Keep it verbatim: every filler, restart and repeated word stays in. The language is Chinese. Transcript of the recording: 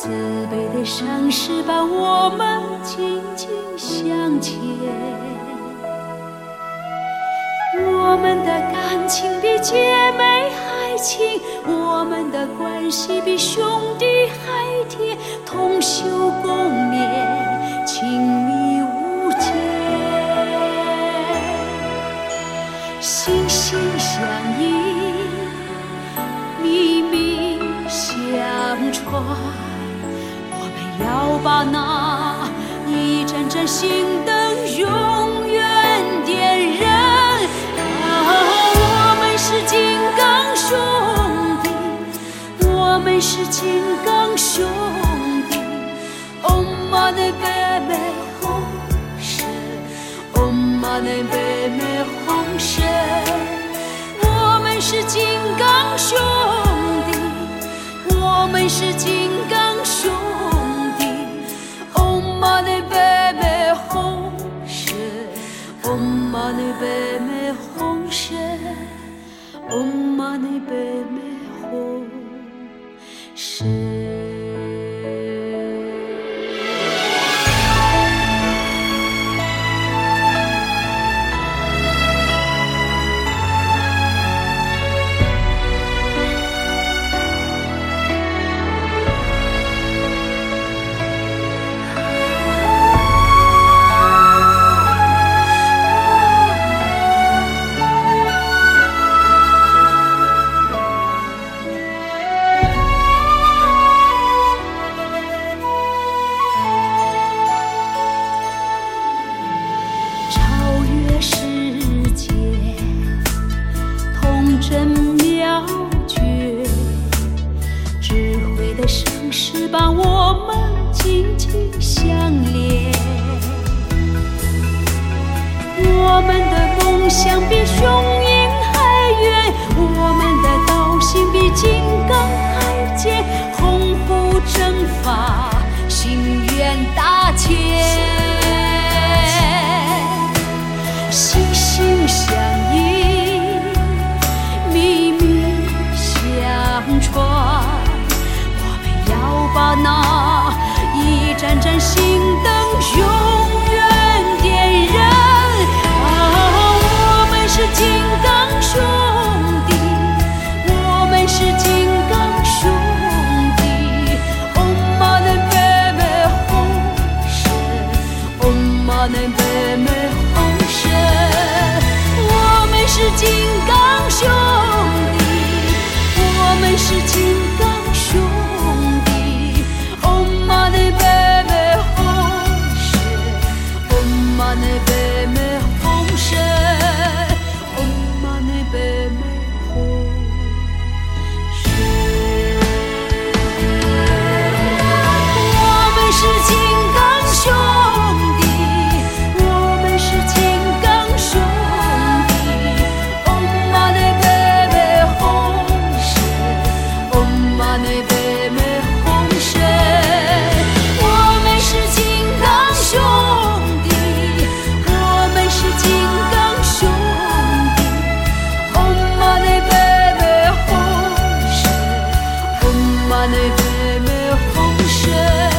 慈悲的上师把我们紧紧相牵，我们的感情比姐妹还亲，我们的关系比兄弟还贴，同修共勉，亲密无间，心心相印，秘密相传。我们要把那一盏盏心灯永远点燃。我们是金刚兄弟，我们是金刚兄弟。Om Mani Padme Hum Sha Om Mani Padme Hum Sha。我们是金刚兄弟，我们是金刚兄弟。Om Mani Padme Hum Sha Om Mani Padme Hum Sha Om Mani Padme Hum Sha。真妙绝，智慧的上师把我们紧紧相连。我们的梦想比雄鹰还远，我们的道心比金刚还坚。鸿鹄正法，心愿大千，心心相印。我们要把那一盏盏心灯永远点燃。我们是金刚兄弟，我们是金刚兄弟。Om Mani Padme Hum Sha Om Mani Padme Hum Sha。我们是金刚兄弟，我们是金刚兄弟。Om Mani Padme Hum Sha Om Mani Padme Hum Sha Om Mani Padme Hum Sha。我们是金刚兄弟，我们是金刚兄弟。Om Mani Padme Hum Sha Om Mani Padme Hum Sha。我们是金刚兄弟，我们是金刚兄弟。Om Mani Padme Hum Sha Om Mani Padme Hum Sha